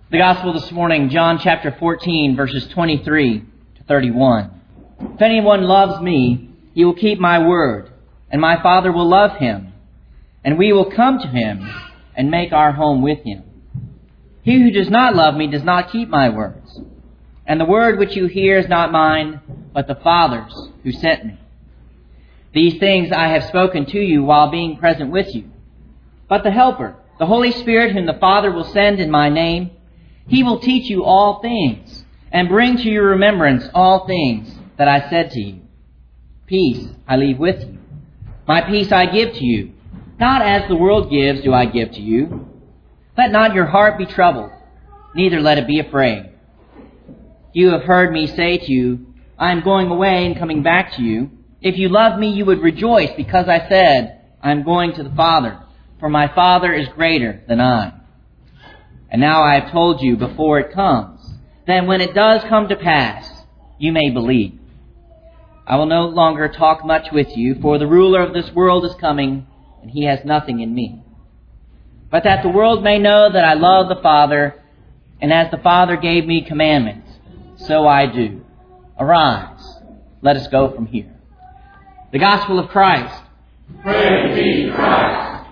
The Gospel this morning, John chapter 14, verses 23 to 31. If anyone loves me, he will keep my word, and my Father will love him, and we will come to him and make our home with him. He who does not love me does not keep my words, and the word which you hear is not mine, but the Father's who sent me. These things I have spoken to you while being present with you. But the Helper, the Holy Spirit, whom the Father will send in my name, He will teach you all things, and bring to your remembrance all things that I said to you. Peace I leave with you. My peace I give to you. Not as the world gives do I give to you. Let not your heart be troubled, neither let it be afraid. You have heard me say to you, I am going away and coming back to you. If you loved me, you would rejoice, because I said, I am going to the Father, for my Father is greater than I. And now I have told you before it comes, that when it does come to pass, you may believe. I will no longer talk much with you, for the ruler of this world is coming, and he has nothing in me. But that the world may know that I love the Father, and as the Father gave me commandments, so I do. Arise, let us go from here. The Gospel of Christ. Praise be to Christ.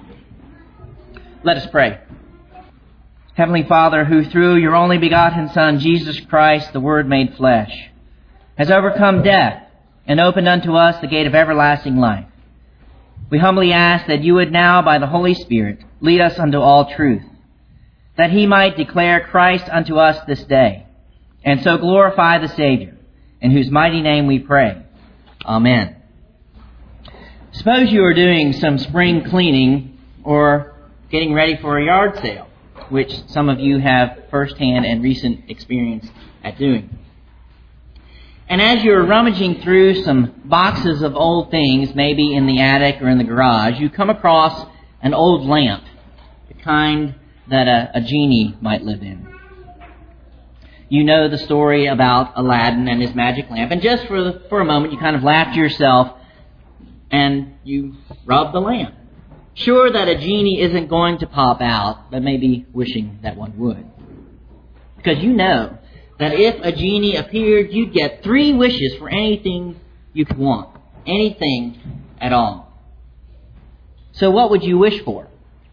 Let us pray. Heavenly Father, who through your only begotten Son, Jesus Christ, the Word made flesh, has overcome death and opened unto us the gate of everlasting life, we humbly ask that you would now, by the Holy Spirit, lead us unto all truth, that he might declare Christ unto us this day, and so glorify the Savior, in whose mighty name we pray. Amen. Suppose you are doing some spring cleaning or getting ready for a yard sale, which some of you have firsthand and recent experience at doing. And as you're rummaging through some boxes of old things, maybe in the attic or in the garage, you come across an old lamp, the kind that a genie might live in. You know the story about Aladdin and his magic lamp, and just for a moment you kind of laugh to yourself and you rub the lamp. Sure that a genie isn't going to pop out, but maybe wishing that one would. Because you know that if a genie appeared, you'd get 3 wishes for anything you could want. Anything at all. So what would you wish for?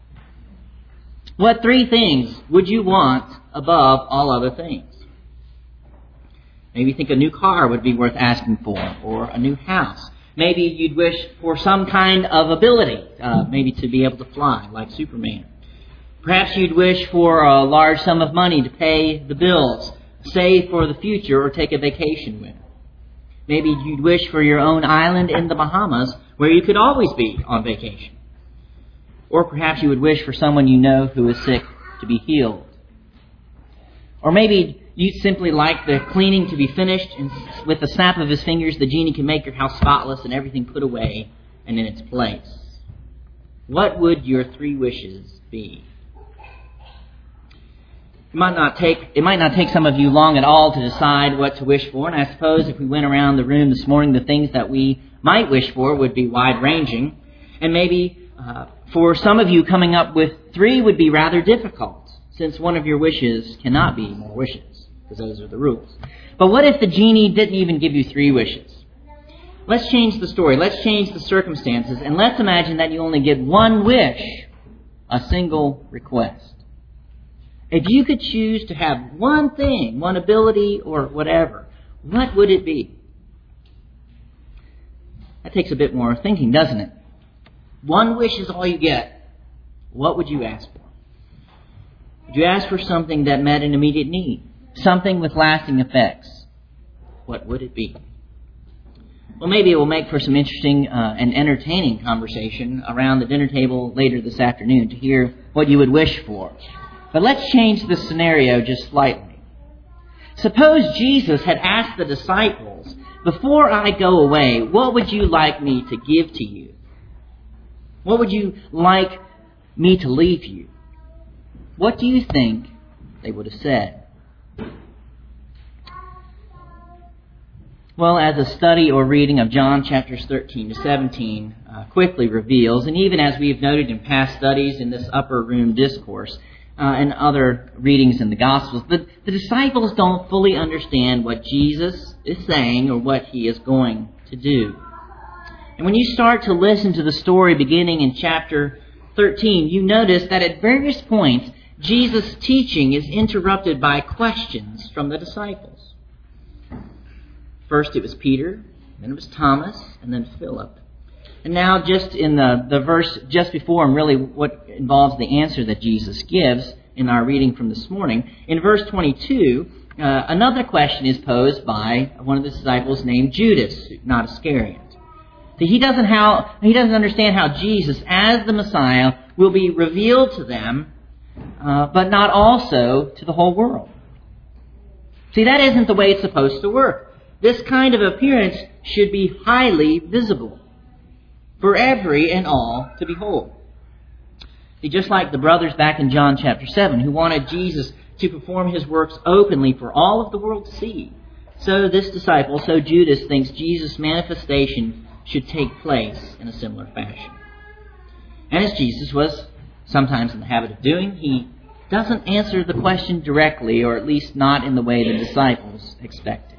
What 3 things would you want above all other things? Maybe you think a new car would be worth asking for, or a new house. Maybe you'd wish for some kind of ability, maybe to be able to fly like Superman. Perhaps you'd wish for a large sum of money to pay the bills, save for the future, or take a vacation with. Maybe you'd wish for your own island in the Bahamas where you could always be on vacation. Or perhaps you would wish for someone you know who is sick to be healed. Or maybe you'd simply like the cleaning to be finished, and with the snap of his fingers, the genie can make your house spotless and everything put away and in its place. What would your 3 wishes be? It might not take some of you long at all to decide what to wish for, and I suppose if we went around the room this morning, the things that we might wish for would be wide-ranging, and maybe for some of you, coming up with 3 would be rather difficult, since one of your wishes cannot be more wishes, because those are the rules. But what if the genie didn't even give you 3 wishes? Let's change the story. Let's change the circumstances, and let's imagine that you only get 1 wish, a single request. If you could choose to have 1 thing, 1 ability, or whatever, what would it be? That takes a bit more thinking, doesn't it? 1 wish is all you get. What would you ask for? Would you ask for something that met an immediate need? Something with lasting effects? What would it be? Well, maybe it will make for some interesting and entertaining conversation around the dinner table later this afternoon to hear what you would wish for. But let's change the scenario just slightly. Suppose Jesus had asked the disciples, before I go away, what would you like me to give to you? What would you like me to leave you? What do you think they would have said? Well, as a study or reading of John chapters 13 to 17 quickly reveals, and even as we've noted in past studies in this upper room discourse, and other readings in the Gospels. But the disciples don't fully understand what Jesus is saying or what he is going to do. And when you start to listen to the story beginning in chapter 13, you notice that at various points, Jesus' teaching is interrupted by questions from the disciples. First it was Peter, then it was Thomas, and then Philip. And now just in the verse just before, and really what involves the answer that Jesus gives in our reading from this morning, in verse 22, another question is posed by one of the disciples named Judas, not Iscariot. So he doesn't understand how Jesus, as the Messiah, will be revealed to them, but not also to the whole world. See, that isn't the way it's supposed to work. This kind of appearance should be highly visible for every and all to behold. See, just like the brothers back in John chapter 7 who wanted Jesus to perform his works openly for all of the world to see, so this disciple, so Judas, thinks Jesus' manifestation should take place in a similar fashion. And as Jesus was sometimes in the habit of doing, he doesn't answer the question directly, or at least not in the way the disciples expected.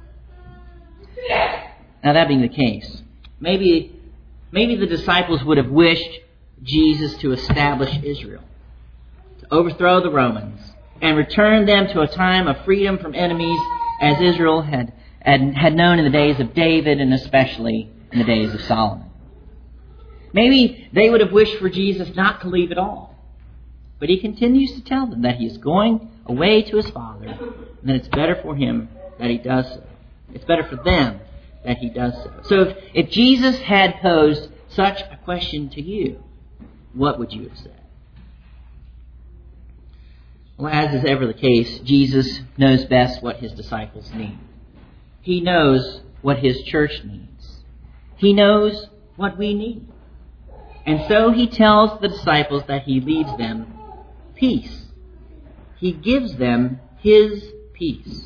Now, that being the case, maybe the disciples would have wished Jesus to establish Israel, to overthrow the Romans, and return them to a time of freedom from enemies as Israel had known in the days of David and especially in the days of Solomon. Maybe they would have wished for Jesus not to leave at all. But he continues to tell them that he is going away to his Father, and that it's better for him that he does so. It's better for them that he does so. So if Jesus had posed such a question to you, what would you have said? Well, as is ever the case, Jesus knows best what his disciples need. He knows what his church needs. He knows what we need. And so he tells the disciples that he leaves them peace. He gives them his peace.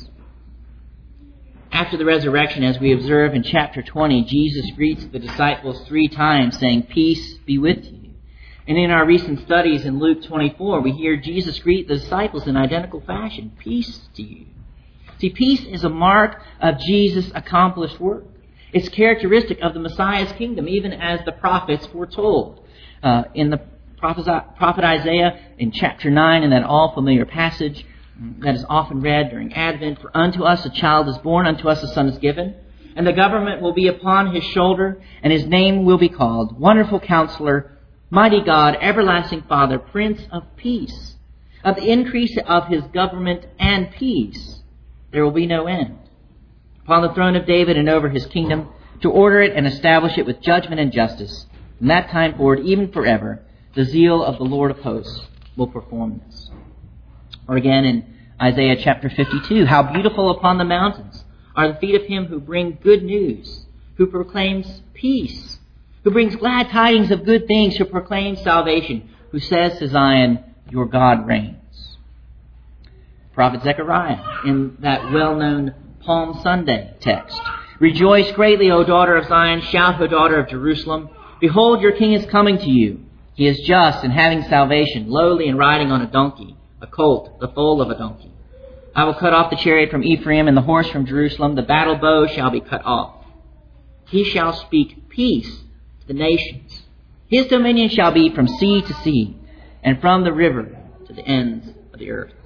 After the resurrection, as we observe in chapter 20, Jesus greets the disciples 3 times, saying, "Peace be with you." And in our recent studies in Luke 24, we hear Jesus greet the disciples in identical fashion, "Peace to you." See, peace is a mark of Jesus' accomplished work. It's characteristic of the Messiah's kingdom, even as the prophets foretold. In the prophet Isaiah, in chapter 9, in that all-familiar passage that is often read during Advent, "For unto us a child is born, unto us a son is given, and the government will be upon his shoulder, and his name will be called Wonderful Counselor, Mighty God, Everlasting Father, Prince of Peace. Of the increase of his government and peace there will be no end. Upon the throne of David and over his kingdom, to order it and establish it with judgment and justice. From that time forward, even forever, the zeal of the Lord of hosts will perform this." Or again in Isaiah chapter 52, "How beautiful upon the mountains are the feet of him who bring good news, who proclaims peace, who brings glad tidings of good things, who proclaims salvation, who says to Zion, your God reigns." Prophet Zechariah, in that well-known Palm Sunday text, "Rejoice greatly, O daughter of Zion, shout, O daughter of Jerusalem. Behold, your king is coming to you. He is just and having salvation, lowly and riding on a donkey, a colt, the foal of a donkey. I will cut off the chariot from Ephraim and the horse from Jerusalem. The battle bow shall be cut off. He shall speak peace to the nations. His dominion shall be from sea to sea, and from the river to the ends of the earth."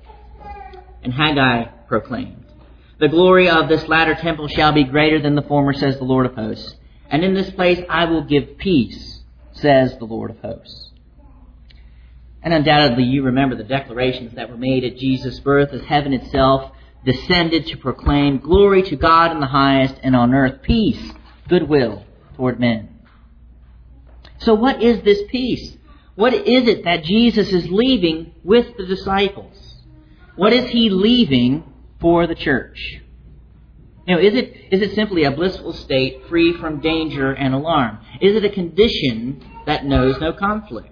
And Haggai proclaimed, "The glory of this latter temple shall be greater than the former, says the Lord of hosts. And in this place I will give peace, says the Lord of hosts." And undoubtedly you remember the declarations that were made at Jesus' birth as heaven itself descended to proclaim glory to God in the highest, and on earth peace, goodwill toward men. So what is this peace? What is it that Jesus is leaving with the disciples? What is he leaving for the church? Is it simply a blissful state free from danger and alarm? Is it a condition that knows no conflict?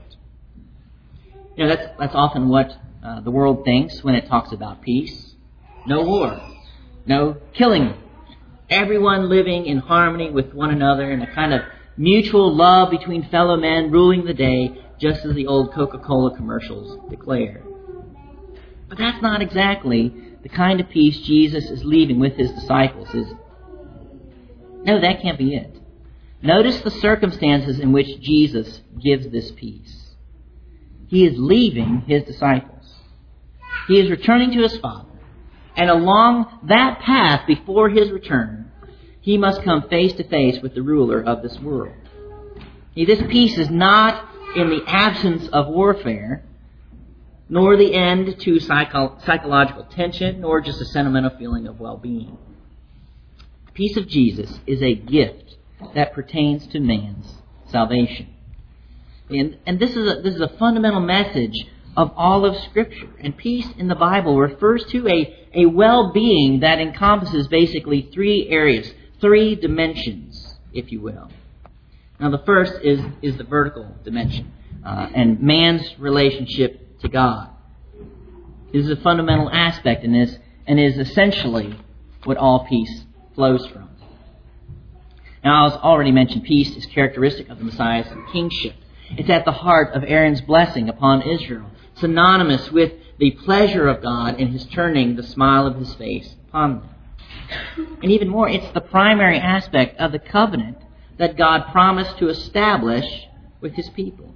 That's often what the world thinks when it talks about peace. No war, no killing, everyone living in harmony with one another in a kind of mutual love between fellow men ruling the day, just as the old Coca-Cola commercials declare. But that's not exactly the kind of peace Jesus is leaving with his disciples, is it? No, that can't be it. Notice the circumstances in which Jesus gives this peace. He is leaving his disciples. He is returning to his Father. And along that path before his return, he must come face to face with the ruler of this world. This peace is not in the absence of warfare, nor the end to psychological tension, nor just a sentimental feeling of well-being. The peace of Jesus is a gift that pertains to man's salvation. And this is a fundamental message of all of Scripture. And peace in the Bible refers to a well-being that encompasses basically three areas, three dimensions, if you will. Now the first is the vertical dimension, and man's relationship to God. This is a fundamental aspect in this, and is essentially what all peace flows from. Now, as already mentioned, peace is characteristic of the Messiah's kingship. It's at the heart of Aaron's blessing upon Israel, synonymous with the pleasure of God in his turning the smile of his face upon them. And even more, it's the primary aspect of the covenant that God promised to establish with his people.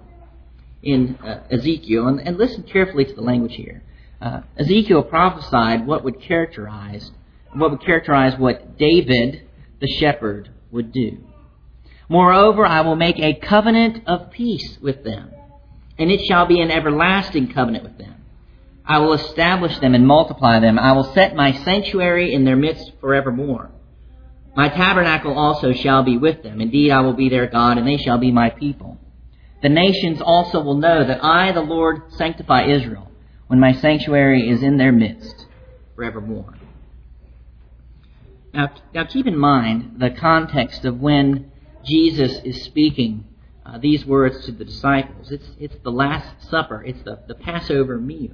In Ezekiel, and listen carefully to the language here, Ezekiel prophesied what would characterize what David, the shepherd, would do. Moreover, I will make a covenant of peace with them, and it shall be an everlasting covenant with them. I will establish them and multiply them. I will set my sanctuary in their midst forevermore. My tabernacle also shall be with them. Indeed, I will be their God, and they shall be my people. The nations also will know that I, the Lord, sanctify Israel, when my sanctuary is in their midst forevermore. Now keep in mind the context of when Jesus is speaking these words to the disciples. It's the Last Supper. It's the Passover meal.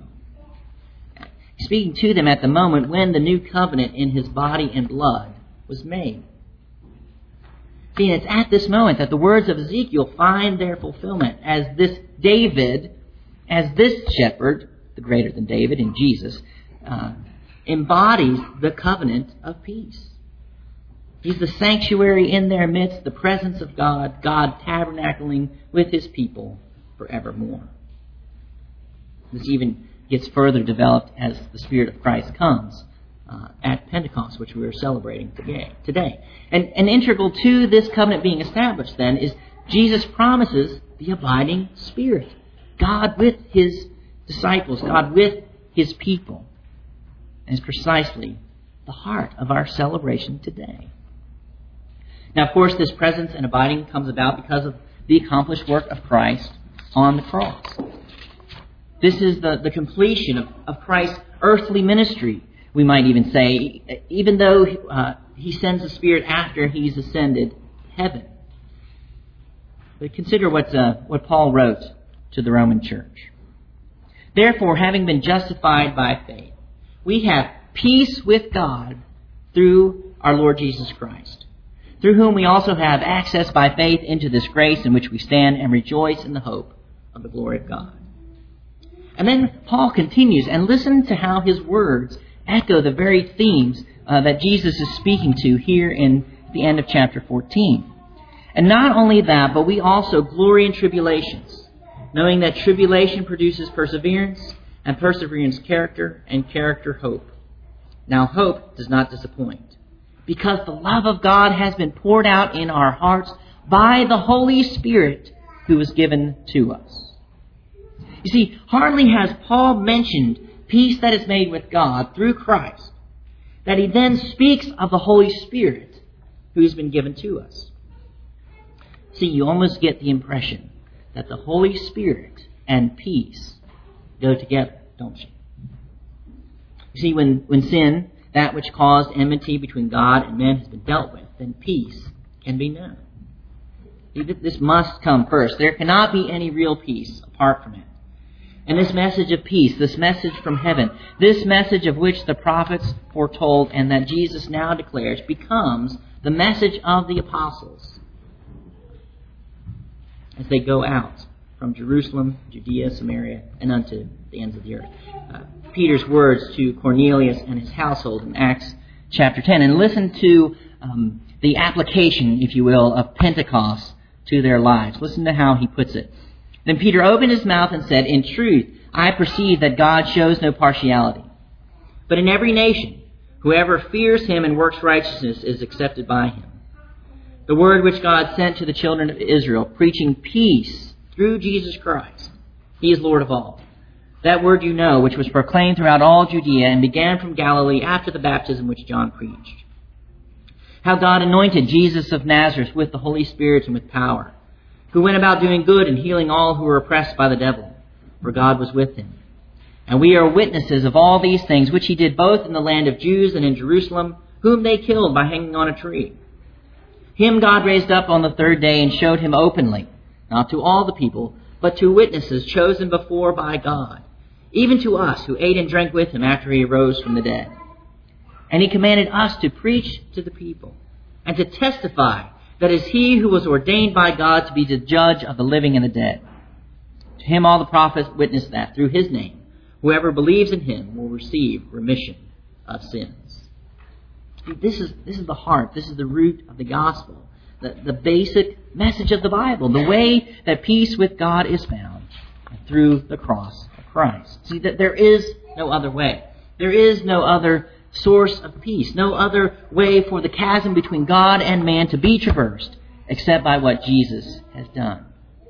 He's speaking to them at the moment when the new covenant in his body and blood was made. See, and it's at this moment that the words of Ezekiel find their fulfillment as this David, as this shepherd, the greater than David in Jesus, embodies the covenant of peace. He's the sanctuary in their midst, the presence of God, God tabernacling with his people forevermore. This even gets further developed as the Spirit of Christ comes at Pentecost, which we are celebrating today. And integral to this covenant being established, then, is Jesus promises the abiding Spirit. God with his disciples, God with his people. And is precisely the heart of our celebration today. Now, of course, this presence and abiding comes about because of the accomplished work of Christ on the cross. This is the completion of Christ's earthly ministry, we might even say, even though he sends the Spirit after he's ascended to heaven. But consider what Paul wrote to the Roman church. Therefore, having been justified by faith, we have peace with God through our Lord Jesus Christ, through whom we also have access by faith into this grace in which we stand and rejoice in the hope of the glory of God. And then Paul continues, and listen to how his words echo the very themes that Jesus is speaking to here in the end of chapter 14. And not only that, but we also glory in tribulations, knowing that tribulation produces perseverance, and perseverance character, and character hope. Now hope does not disappoint, because the love of God has been poured out in our hearts by the Holy Spirit who was given to us. You see, hardly has Paul mentioned peace that is made with God through Christ, that he then speaks of the Holy Spirit who has been given to us. See, you almost get the impression that the Holy Spirit and peace go together, don't you? You see, when sin, that which caused enmity between God and men, has been dealt with, then peace can be known. This must come first. There cannot be any real peace apart from it. And this message of peace, this message from heaven, this message of which the prophets foretold and that Jesus now declares, becomes the message of the apostles. as they go out from Jerusalem, Judea, Samaria, and unto the ends of the earth. Peter's words to Cornelius and his household in Acts chapter 10. And listen to the application, if you will, of Pentecost to their lives. Listen to how he puts it. Then Peter opened his mouth and said, "In truth, I perceive that God shows no partiality. But in every nation, whoever fears him and works righteousness is accepted by him. The word which God sent to the children of Israel, preaching peace through Jesus Christ. He is Lord of all. That word you know, which was proclaimed throughout all Judea and began from Galilee after the baptism which John preached. How God anointed Jesus of Nazareth with the Holy Spirit and with power, who went about doing good and healing all who were oppressed by the devil, for God was with him. And we are witnesses of all these things, which he did both in the land of Jews and in Jerusalem, whom they killed by hanging on a tree. Him God raised up on the third day and showed him openly, not to all the people, but to witnesses chosen before by God, even to us who ate and drank with him after he arose from the dead. And he commanded us to preach to the people, and to testify that is he who was ordained by God to be the judge of the living and the dead. To him all the prophets witness that, through his name, whoever believes in him will receive remission of sins." This is the heart. This is the root of the gospel. The basic message of the Bible. The way that peace with God is found through the cross of Christ. See, that there is no other way. There is no other source of peace. No other way for the chasm between God and man to be traversed except by what Jesus has done.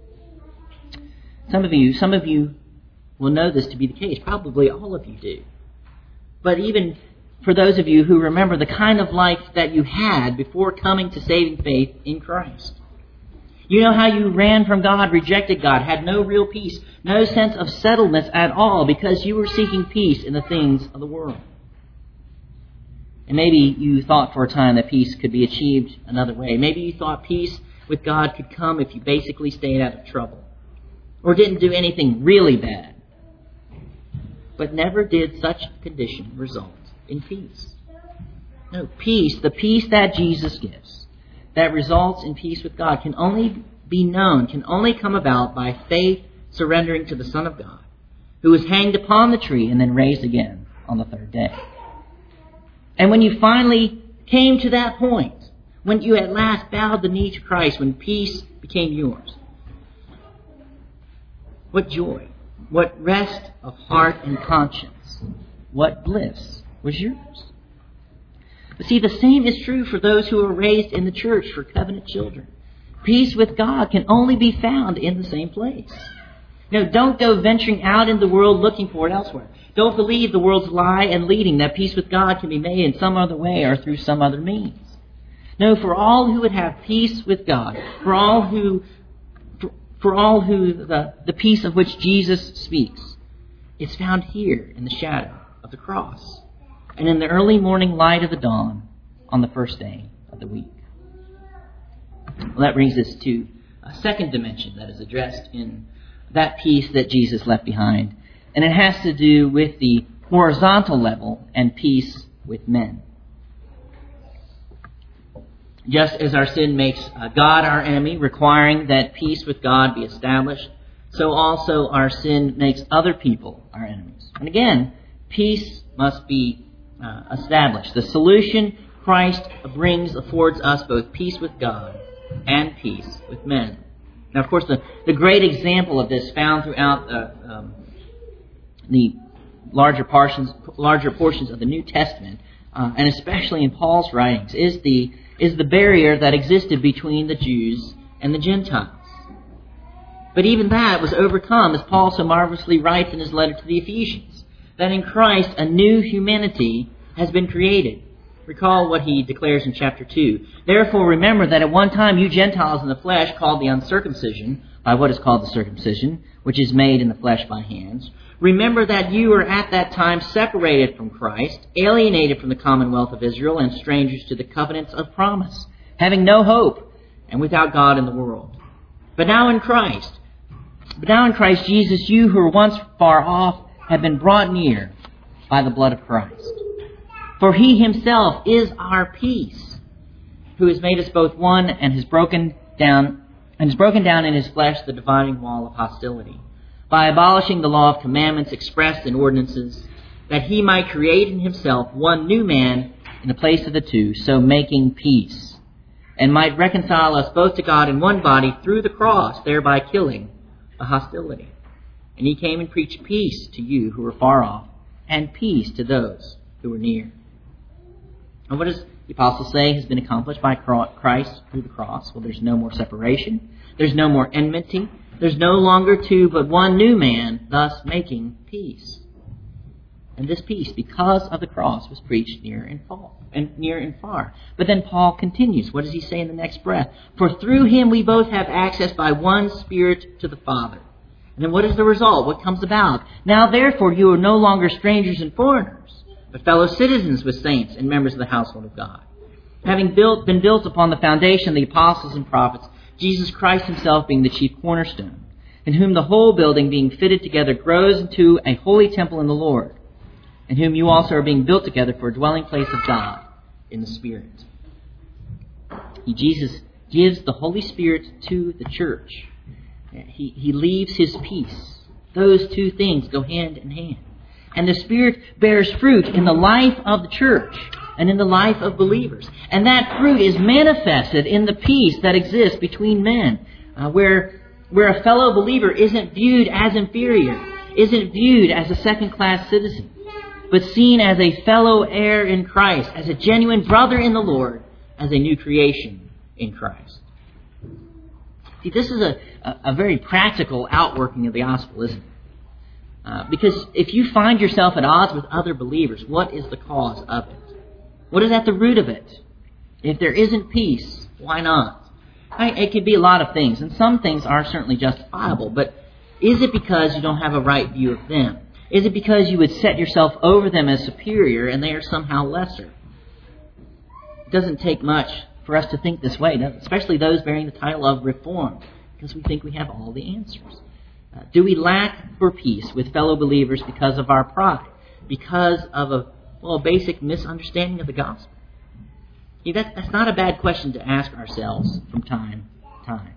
Some of you will know this to be the case. Probably all of you do. But even for those of you who remember the kind of life that you had before coming to saving faith in Christ. You know how you ran from God, rejected God, had no real peace, no sense of settledness at all because you were seeking peace in the things of the world. And maybe you thought for a time that peace could be achieved another way. Maybe you thought peace with God could come if you basically stayed out of trouble or didn't do anything really bad. But never did such a condition result in peace. No, peace, the peace that Jesus gives, that results in peace with God, can only be known, can only come about by faith surrendering to the Son of God, who was hanged upon the tree and then raised again on the third day. And when you finally came to that point, when you at last bowed the knee to Christ, when peace became yours, what joy, what rest of heart and conscience, what bliss was yours. But see, the same is true for those who are raised in the church, for covenant children. Peace with God can only be found in the same place. No, don't go venturing out in the world looking for it elsewhere. Don't believe the world's lie and leading that peace with God can be made in some other way or through some other means. No, for all who would have peace with God, for all who the peace of which Jesus speaks, is found here in the shadow of the cross and in the early morning light of the dawn on the first day of the week. Well, that brings us to a second dimension that is addressed in that peace that Jesus left behind. And it has to do with the horizontal level and peace with men. Just as our sin makes God our enemy, requiring that peace with God be established, so also our sin makes other people our enemies. And again, peace must be established. The solution Christ brings affords us both peace with God and peace with men. Now, of course, the great example of this found throughout the larger portions of the New Testament, and especially in Paul's writings, is the barrier that existed between the Jews and the Gentiles. But even that was overcome, as Paul so marvelously writes in his letter to the Ephesians, that in Christ a new humanity has been created. Recall what he declares in chapter 2. Therefore remember that at one time you Gentiles in the flesh, called the uncircumcision by what is called the circumcision, which is made in the flesh by hands. Remember that you were at that time separated from Christ, alienated from the commonwealth of Israel, and strangers to the covenants of promise, having no hope and without God in the world. But now in Christ Jesus, you who were once far off have been brought near by the blood of Christ. For he himself is our peace, who has made us both one and has broken down and has broken down in his flesh the dividing wall of hostility, by abolishing the law of commandments expressed in ordinances, that he might create in himself one new man in the place of the two, so making peace, and might reconcile us both to God in one body through the cross, thereby killing the hostility. And he came and preached peace to you who were far off, and peace to those who were near. And what does the apostle say has been accomplished by Christ through the cross? Well, there's no more separation. There's no more enmity. There's no longer two, but one new man, thus making peace. And this peace, because of the cross, was preached near and far. But then Paul continues. What does he say in the next breath? For through him we both have access by one Spirit to the Father. And then what is the result? What comes about? Now therefore you are no longer strangers and foreigners, but fellow citizens with saints and members of the household of God, having been built upon the foundation of the apostles and prophets, Jesus Christ himself being the chief cornerstone, in whom the whole building being fitted together grows into a holy temple in the Lord, in whom you also are being built together for a dwelling place of God in the Spirit. Jesus gives the Holy Spirit to the church. He leaves his peace. Those two things go hand in hand. And the Spirit bears fruit in the life of the church and in the life of believers. And that fruit is manifested in the peace that exists between men, where a fellow believer isn't viewed as inferior, isn't viewed as a second-class citizen, but seen as a fellow heir in Christ, as a genuine brother in the Lord, as a new creation in Christ. See, this is a very practical outworking of the gospel, isn't it? Because if you find yourself at odds with other believers, what is the cause of it? What is at the root of it? If there isn't peace, why not? It could be a lot of things, and some things are certainly justifiable, but is it because you don't have a right view of them? Is it because you would set yourself over them as superior and they are somehow lesser? It doesn't take much for us to think this way, especially those bearing the title of Reformed, because we think we have all the answers. Do we lack for peace with fellow believers because of our pride? Because of a basic misunderstanding of the gospel? See, that's not a bad question to ask ourselves from time to time.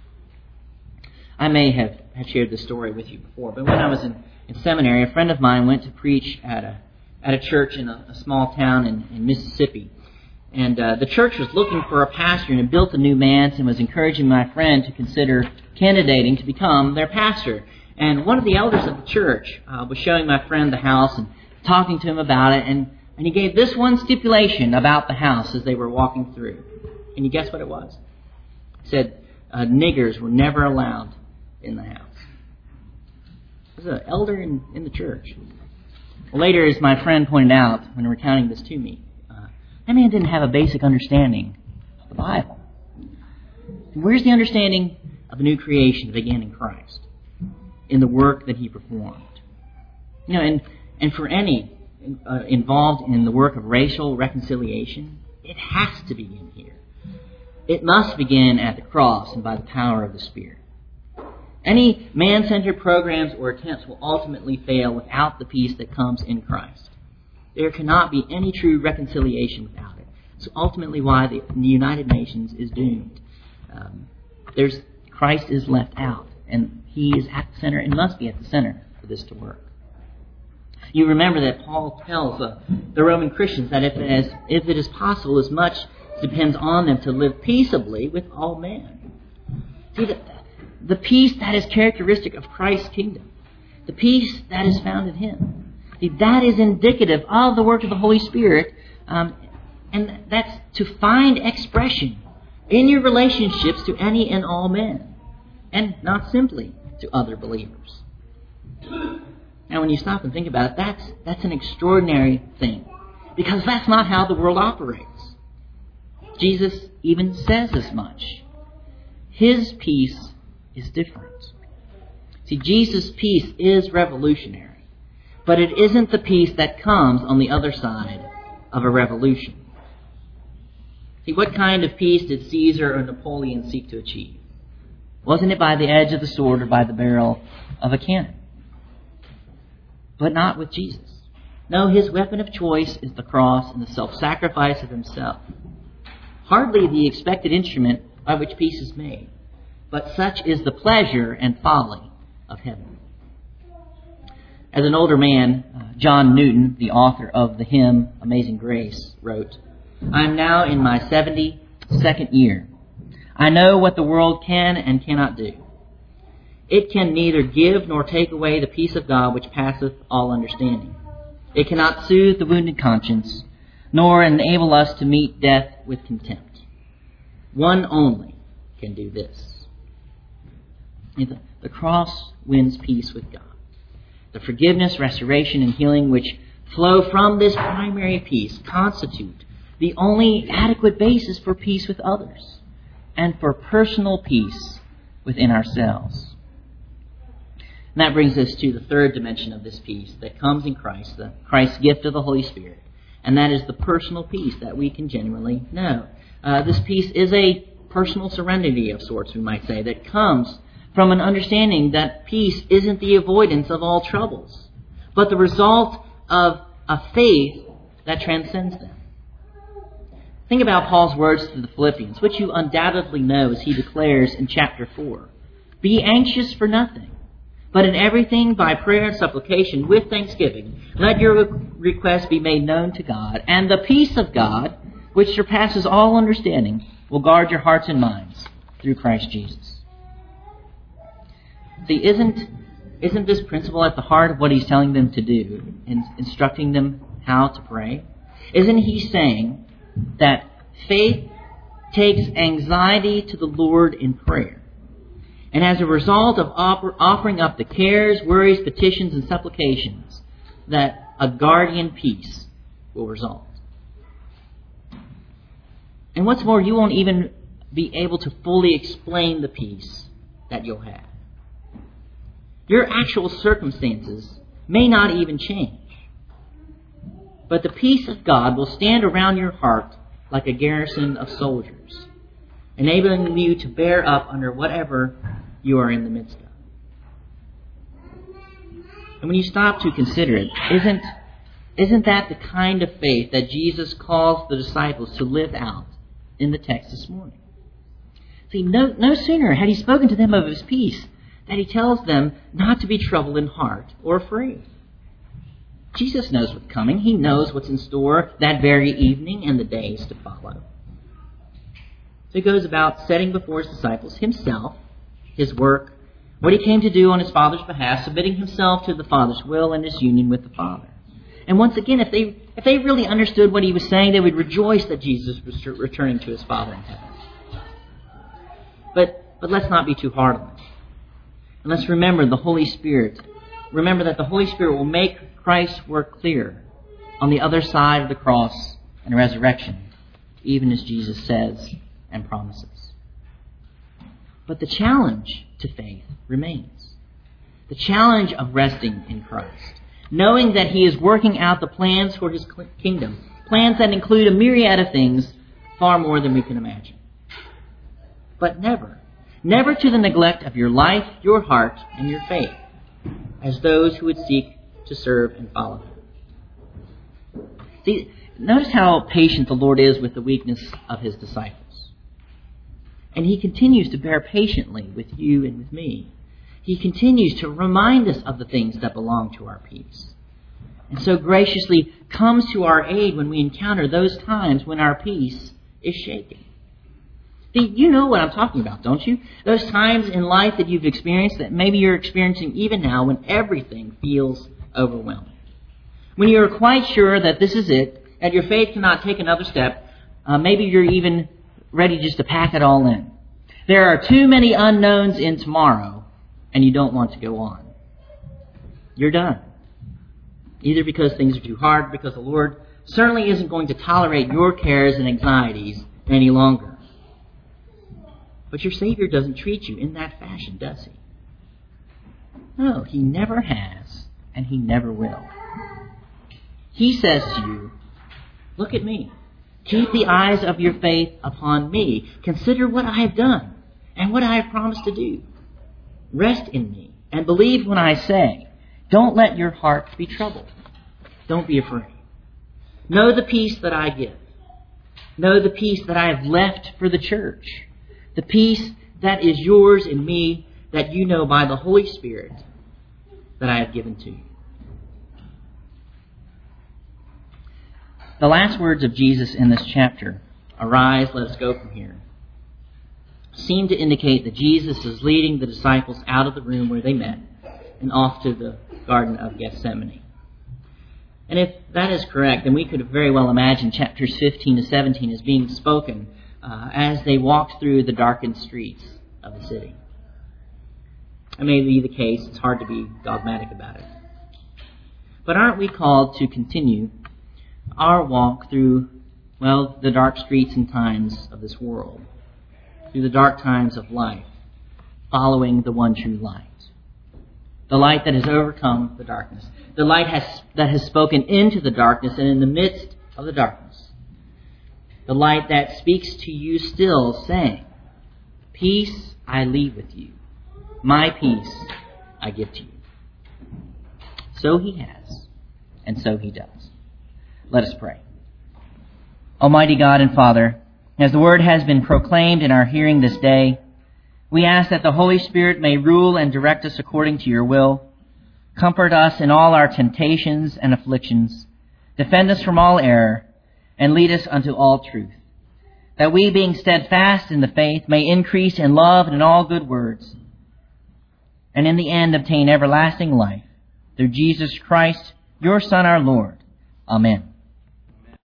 I may have shared this story with you before, but when I was in seminary, a friend of mine went to preach at a church in a small town in Mississippi. And the church was looking for a pastor, and had built a new manse and was encouraging my friend to consider candidating to become their pastor. And one of the elders of the church was showing my friend the house and talking to him about it. And he gave this one stipulation about the house as they were walking through. And you guess what it was? He said niggers were never allowed in the house. It was an elder in the church. Later, as my friend pointed out when recounting this to me, that man didn't have a basic understanding of the Bible. Where's the understanding of the new creation that began in Christ? In the work that he performed. And for any involved in the work of racial reconciliation, it has to begin here. It must begin at the cross and by the power of the Spirit. Any man-centered programs or attempts will ultimately fail without the peace that comes in Christ. There cannot be any true reconciliation without it. So ultimately why the United Nations is doomed. Christ is left out, and he is at the center and must be at the center for this to work. You remember that Paul tells the Roman Christians that if it is possible, as much depends on them to live peaceably with all men. See, the peace that is characteristic of Christ's kingdom, the peace that is found in him, see, that is indicative of the work of the Holy Spirit, and that's to find expression in your relationships to any and all men, and not simply to other believers. Now, when you stop and think about it, that's an extraordinary thing, because that's not how the world operates. Jesus even says as much. His peace is different. See, Jesus' peace is revolutionary, but it isn't the peace that comes on the other side of a revolution. See, what kind of peace did Caesar or Napoleon seek to achieve? Wasn't it by the edge of the sword or by the barrel of a cannon? But not with Jesus. No, his weapon of choice is the cross and the self-sacrifice of himself. Hardly the expected instrument by which peace is made, but such is the pleasure and folly of heaven. As an older man, John Newton, the author of the hymn Amazing Grace, wrote, "I am now in my 72nd year. I know what the world can and cannot do. It can neither give nor take away the peace of God which passeth all understanding. It cannot soothe the wounded conscience, nor enable us to meet death with contempt. One only can do this." The cross wins peace with God. The forgiveness, restoration, and healing which flow from this primary peace constitute the only adequate basis for peace with others and for personal peace within ourselves. And that brings us to the third dimension of this peace that comes in Christ, Christ's gift of the Holy Spirit. And that is the personal peace that we can genuinely know. This peace is a personal serenity of sorts, we might say, that comes from an understanding that peace isn't the avoidance of all troubles, but the result of a faith that transcends them. Think about Paul's words to the Philippians, which you undoubtedly know as he declares in chapter 4. "Be anxious for nothing, but in everything by prayer and supplication with thanksgiving, let your requests be made known to God, and the peace of God, which surpasses all understanding, will guard your hearts and minds through Christ Jesus." See, isn't this principle at the heart of what he's telling them to do, in instructing them how to pray? Isn't he saying that faith takes anxiety to the Lord in prayer, and as a result of offering up the cares, worries, petitions, and supplications, that a guardian peace will result? And what's more, you won't even be able to fully explain the peace that you'll have. Your actual circumstances may not even change, but the peace of God will stand around your heart like a garrison of soldiers, enabling you to bear up under whatever you are in the midst of. And when you stop to consider it, isn't that the kind of faith that Jesus calls the disciples to live out in the text this morning? See, no sooner had he spoken to them of his peace that he tells them not to be troubled in heart or afraid. Jesus knows what's coming. He knows what's in store that very evening and the days to follow. So he goes about setting before his disciples himself, his work, what he came to do on his Father's behalf, submitting himself to the Father's will and his union with the Father. And once again, if they really understood what he was saying, they would rejoice that Jesus was returning to his Father in heaven. But let's not be too hard on him. And let's remember the Holy Spirit. Remember that the Holy Spirit will make Christ's work clear on the other side of the cross and resurrection, even as Jesus says and promises. But the challenge to faith remains. The challenge of resting in Christ, knowing that he is working out the plans for his kingdom, plans that include a myriad of things, far more than we can imagine. But never to the neglect of your life, your heart, and your faith, as those who would seek to serve and follow him. See, notice how patient the Lord is with the weakness of his disciples. And he continues to bear patiently with you and with me. He continues to remind us of the things that belong to our peace. And so graciously comes to our aid when we encounter those times when our peace is shaken. See, you know what I'm talking about, don't you? Those times in life that you've experienced, that maybe you're experiencing even now, when everything feels overwhelming. When you're quite sure that this is it, and your faith cannot take another step, maybe you're even ready just to pack it all in. There are too many unknowns in tomorrow, and you don't want to go on. You're done. Either because things are too hard, because the Lord certainly isn't going to tolerate your cares and anxieties any longer. But your Savior doesn't treat you in that fashion, does he? No, he never has, and he never will. He says to you, look at me. Keep the eyes of your faith upon me. Consider what I have done and what I have promised to do. Rest in me and believe when I say, don't let your heart be troubled. Don't be afraid. Know the peace that I give. Know the peace that I have left for the church. The peace that is yours in me, that you know by the Holy Spirit that I have given to you. The last words of Jesus in this chapter, "Arise, let us go from here," seem to indicate that Jesus is leading the disciples out of the room where they met and off to the Garden of Gethsemane. And if that is correct, then we could very well imagine chapters 15 to 17 as being spoken as they walked through the darkened streets of the city. It may be the case. It's hard to be dogmatic about it. But aren't we called to continue our walk through, the dark streets and times of this world, through the dark times of life, following the one true light, the light that has overcome the darkness, the light that has spoken into the darkness and in the midst of the darkness, the light that speaks to you still, saying, "Peace I leave with you, my peace I give to you." So he has, and so he does. Let us pray. Almighty God and Father, as the word has been proclaimed in our hearing this day, we ask that the Holy Spirit may rule and direct us according to your will, comfort us in all our temptations and afflictions, defend us from all error, and lead us unto all truth, that we, being steadfast in the faith, may increase in love and in all good words, and in the end obtain everlasting life, through Jesus Christ, your Son, our Lord. Amen.